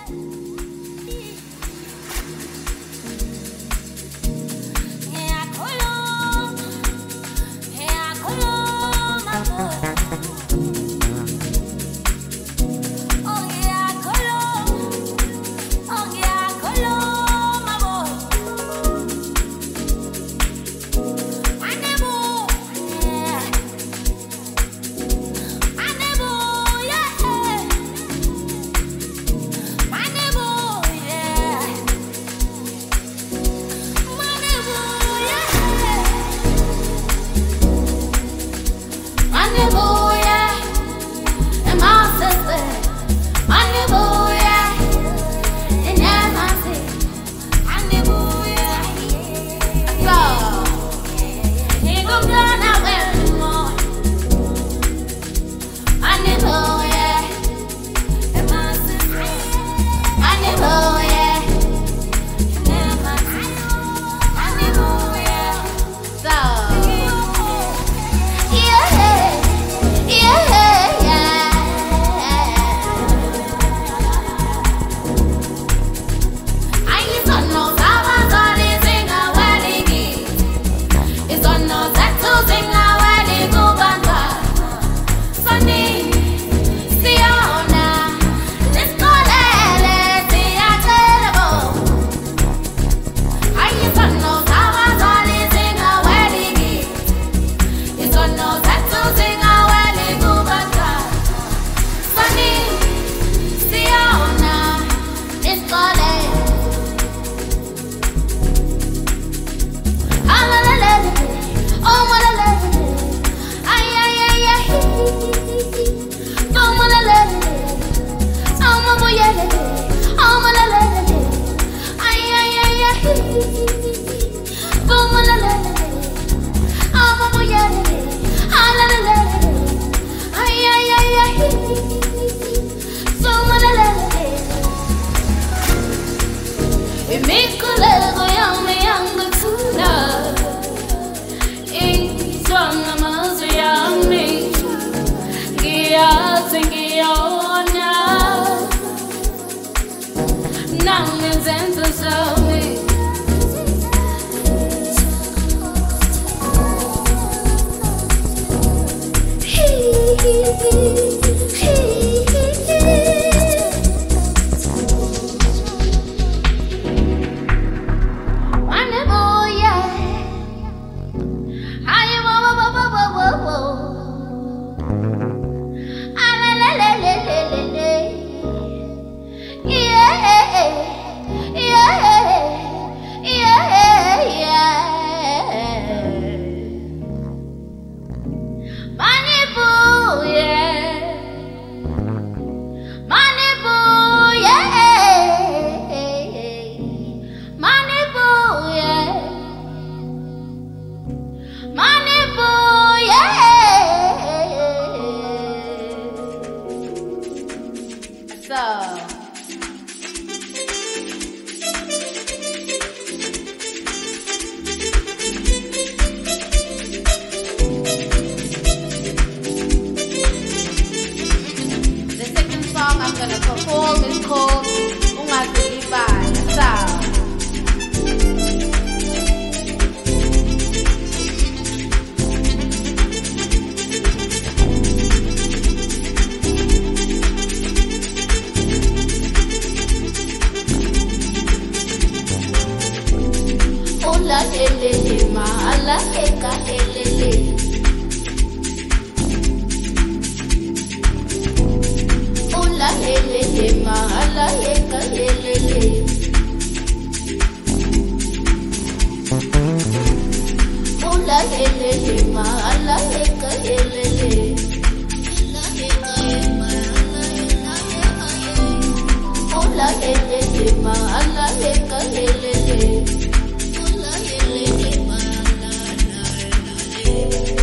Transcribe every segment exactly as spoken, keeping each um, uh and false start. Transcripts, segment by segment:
Allah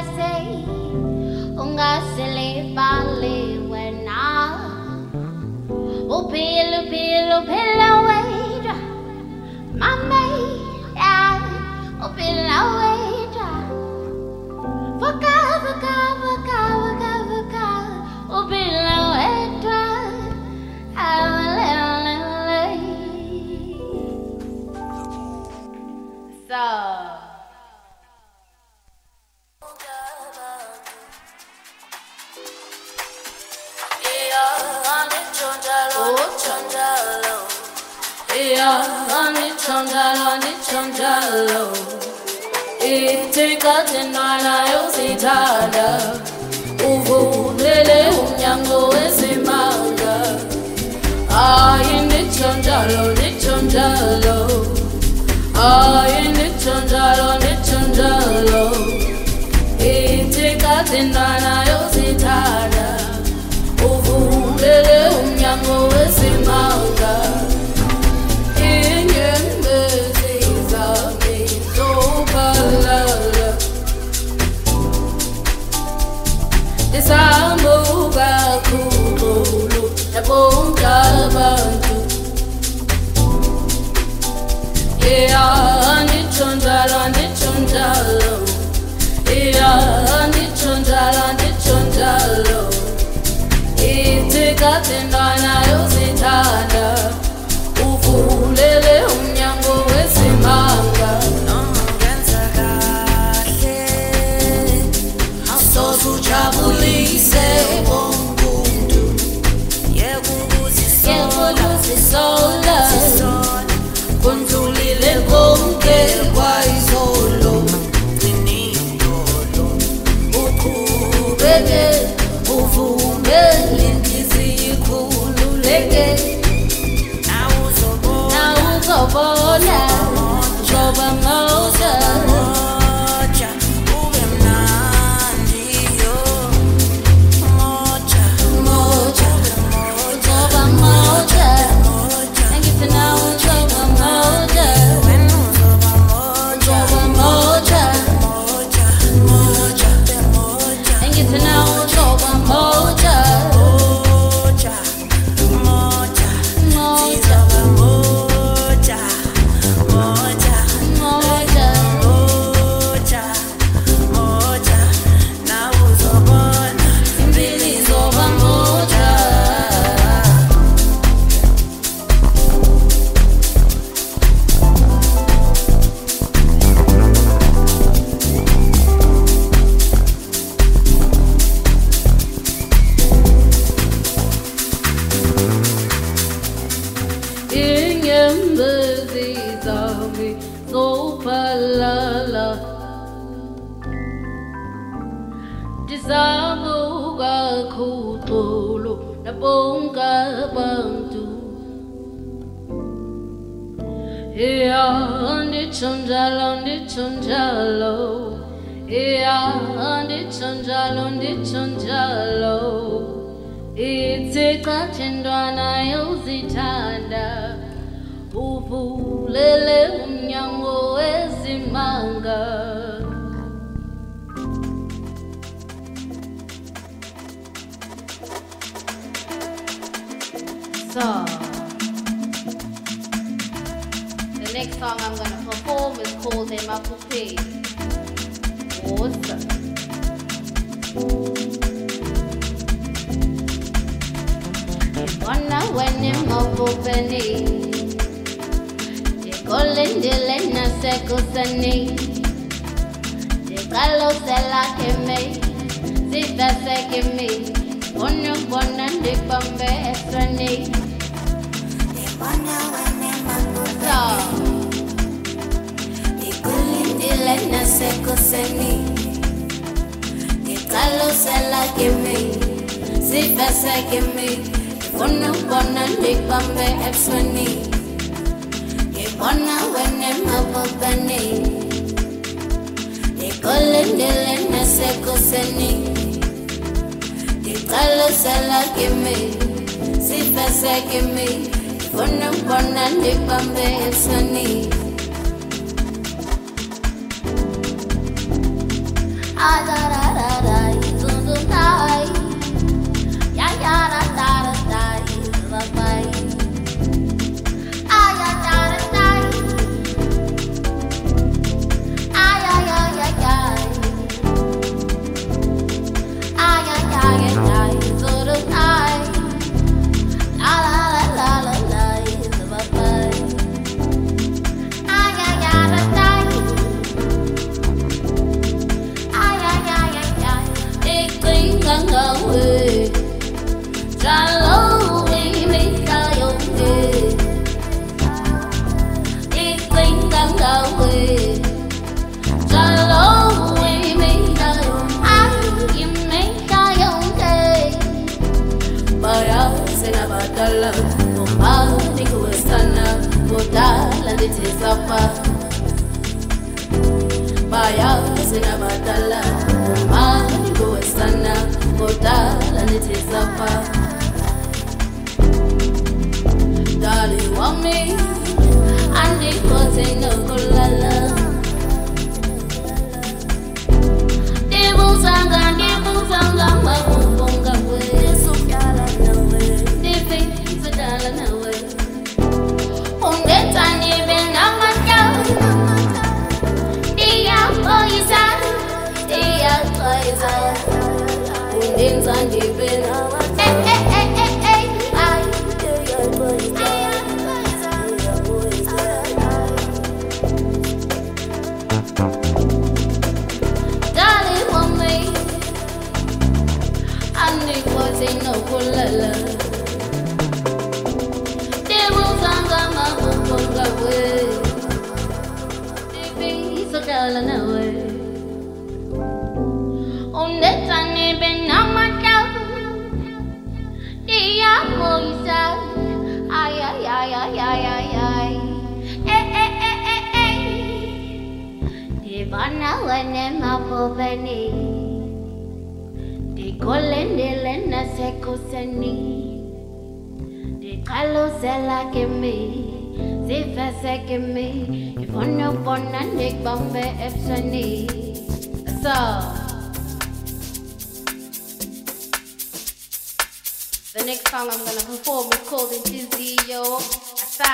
say, ungasile bali wena. Upil, upil, upil away, mama, yeah, upil away. Vaka, vaka, vaka, vaka, vaka, upil away. So. Itika tena yositanda uvulele umnyango wesimanga ayi nichonjalo nichonjalo ayi nichonjalo nichonjalo itika tena yositanda uvulele umnyango wesimanga Isamuka khulu nabonga abantu Yeah, ndichonjalo ndichonjalo Yeah, ndichonjalo ndichonjalo Itika tendana yosithanda uvulele umnyango wesimanga Ujabulise wongundu Yekuluzisola Kunzulile konke kwayizolo Ukhubeke uvume lindizi ikhululeke Nawuzobona Joba moja Disamuka khulu nabonga abantu Yeah, ndichonjalo ndichonjalo Yeah, ndichonjalo ndichonjalo Itika tendwana yosithanda uvulele umnyango wesimanga So, the next song I'm going to perform is called Emapupe. Awesome. Wana wene mapupeni Jekolindile na sekusani Jekalo sela keme Sita sekeme Ono bona ndi bambe esrani Wana wene mapupeni Jekolindile na sekusani Jekalo sela keme Sita sekeme Ono bona ndi bambe esrani Wana wene mapupeni Jekolindile na sekusani Jekalo sela keme Sita sekeme Ono bona ndi bambe esrani I got umani kuwesana kudala ndithi sapa bayazi nabadala umani kuwesana kudala ndithi sapa dali wami andikoze nokulala Dibuzanga, dibuzanga, mabunga we Sufyala nawe Divi, fidala nawe Ungeta nibe namata Dia poisa Dia poisa Ungeta nibe namata Eh, eh, eh, eh, eh Ay, dia poisa Dia poisa Darling, want me I need what they know for lala They will sanga ma bunga way They be so darling away On that time ben namaka Dia moisa Ay ay ay ay ay ay ay Eh eh eh eh eh Divana wane mapobeni Di kolende lena sekoseni Di kalosela kemi Zifese kemi Ifono pona nik bambe epsani So The next song I'm gonna perform is called Enthusiyo Asa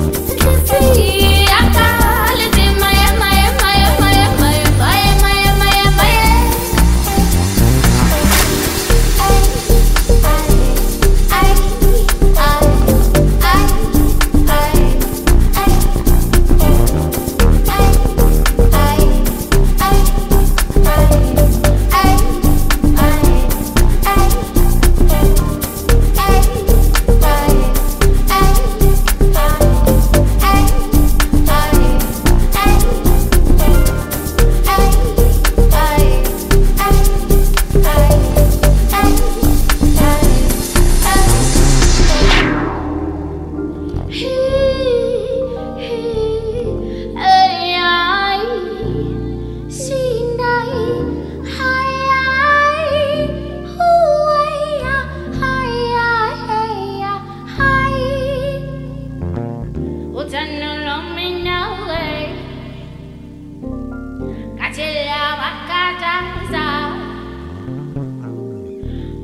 Maya, Maya, Maya, Maya, Maya, Maya, Maya, Maya, Maya,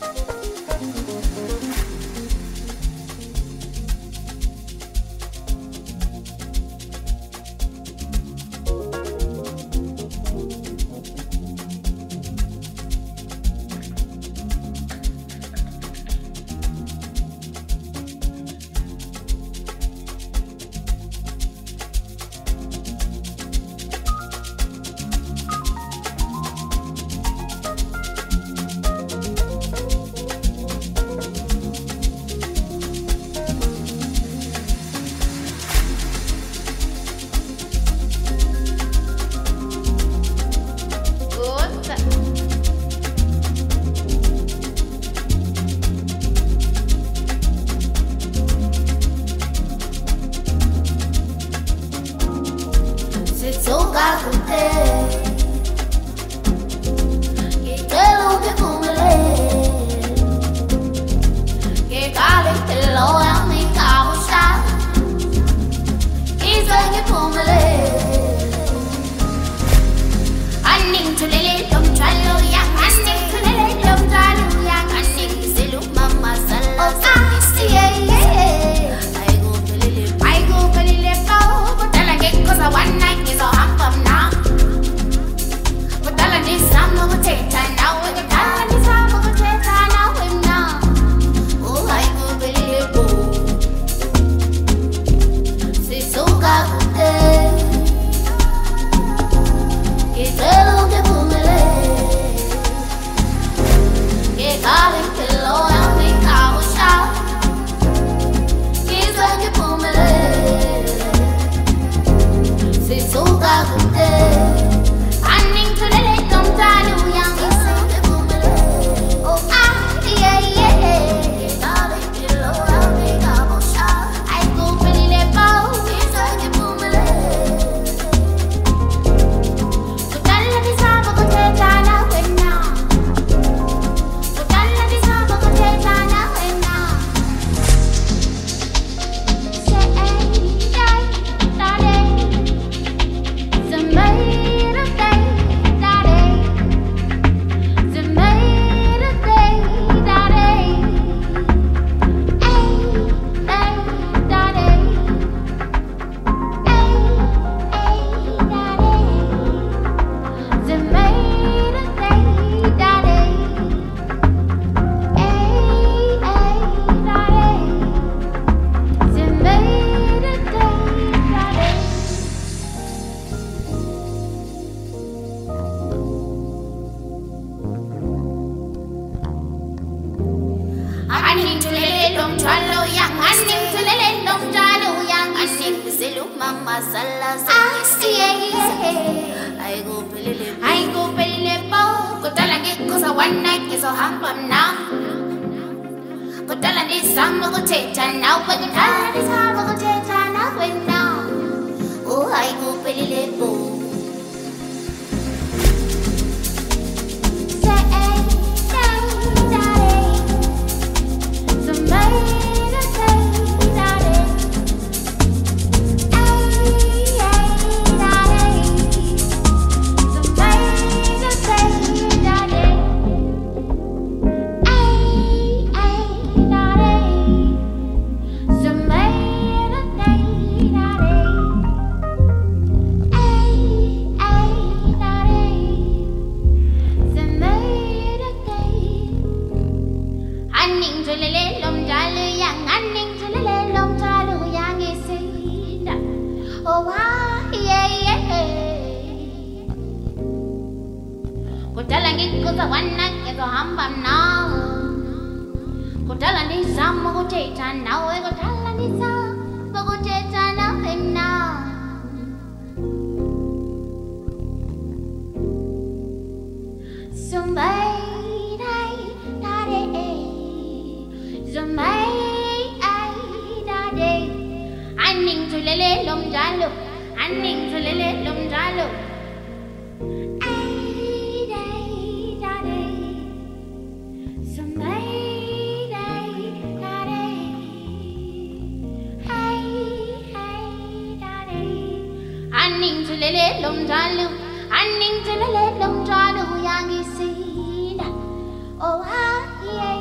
Oh, ah, yeah.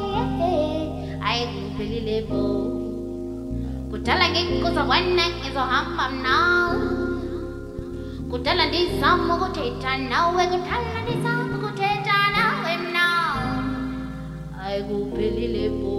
ngikuzokwana ngizohamba nawe kudala ndizama ukuthetha nawe kudala ndizama ukuthetha nawe mna ayikuphelile bo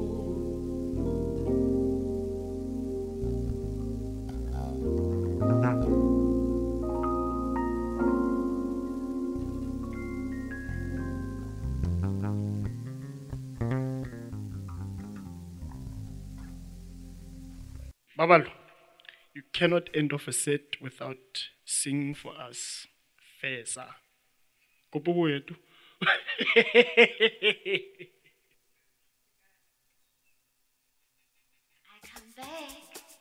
Babalo, you cannot end off a set without singing for us. Feza. Kupubu yetu. I come back.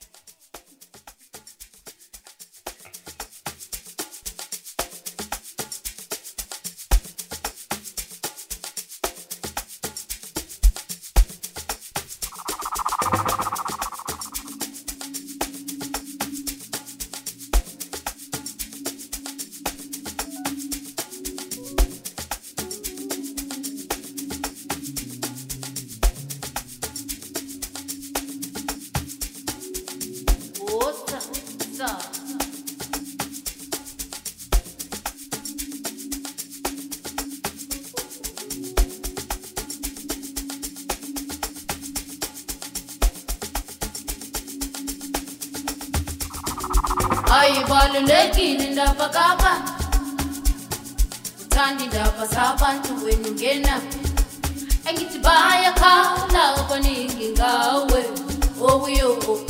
Ayibalulekile indaba kabantu uthanda indaba zabantu wena ungena engithi bayakhala abaningi ngawe okuyo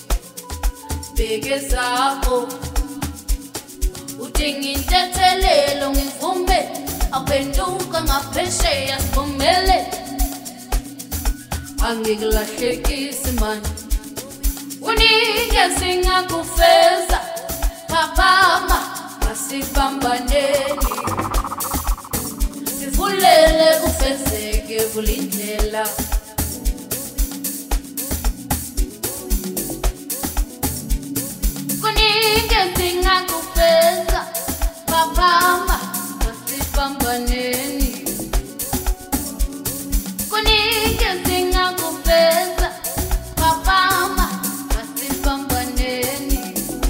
bheke zakho udinga intethelelo ngivume aphenduka ngaphesheya sivumele angikulahlekisi manje unike singakufeza Papa, masibambaneni sivulele kufezeke vulindlela kunike singakufeza Papa, masibambaneni kunike singakufeza Papa, masibambaneni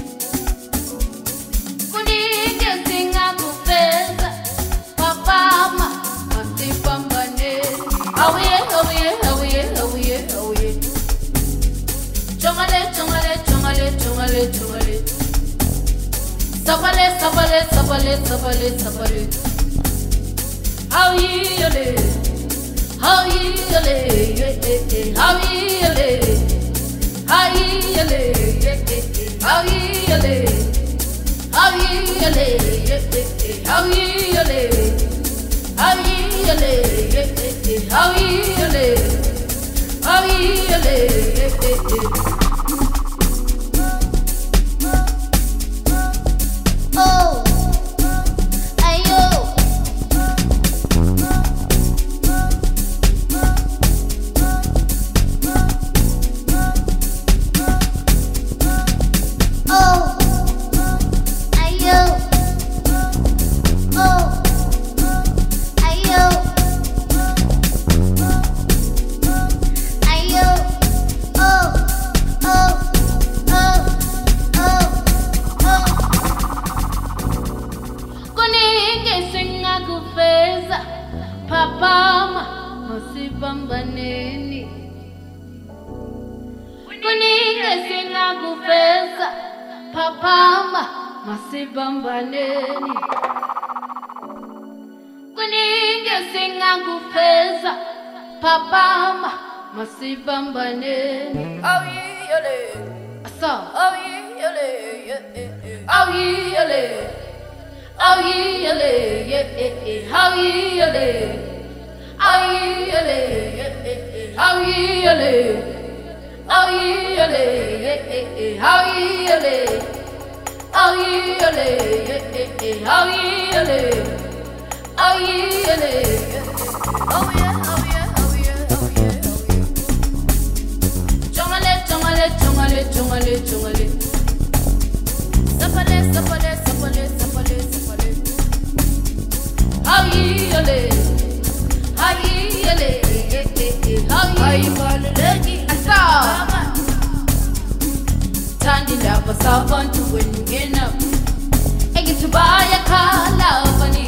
Oh yeah, oh yeah, oh yeah, oh yeah, oh yeah. Chongale, chongale, chongale, chongale, chongale. Sabale, sabale, sabale, sabale, sabale. How you live? How you live? How you live? How you live? How you live? How you live? How you live? How you live? How you live? How you live? Oh, ayo. Oh, ayo. Oh. Ayo, ayo, oh, oh, oh, oh, oh. Kunike singakufeza, Papa, masibambaneni. Kunike singakufeza, Papa, masibambaneni. Kunike singakufeza Papa masibambaneni Oh yeah, asa oh yeah, oh yeah oh yeah how you live oh yeah how you live oh yeah how you live oh yeah how you live Oh yeah, oh yeah, oh yeah, oh yeah, oh yeah, oh yeah. Chongale, chongale, chongale, chongale, chongale. Sapale, sapale, sapale, sapale, sapale. How you live? How you live? How you live? How you live? sabantu wengena engithubaya khala